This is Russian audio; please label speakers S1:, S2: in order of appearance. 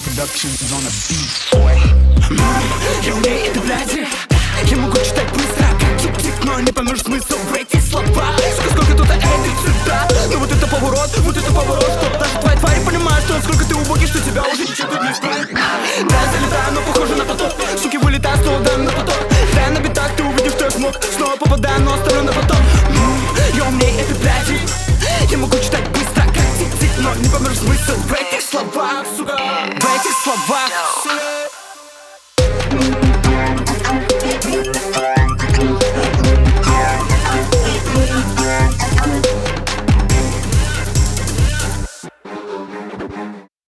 S1: Production on a beat.
S2: Я умею это, блядь. Я могу читать быстро, как тик-тик, но не поймешь смысл в этих словах. Сколько тут этих цвета. Ну вот это поворот, что даже твоя тварь понимает, что насколько ты убогий, что тебя уже ничего тут не стоит. Да, залетаю, но похоже на поток. Суки, вылетаю, снова дай на поток. Да, на битах ты увидишь, что я смог. Снова попадаю, но оставлю на потом. Я умею это, блядь. Я могу читать быстро, как тик-тик, но не поймешь смысл в этих словах, сука. В этих словах.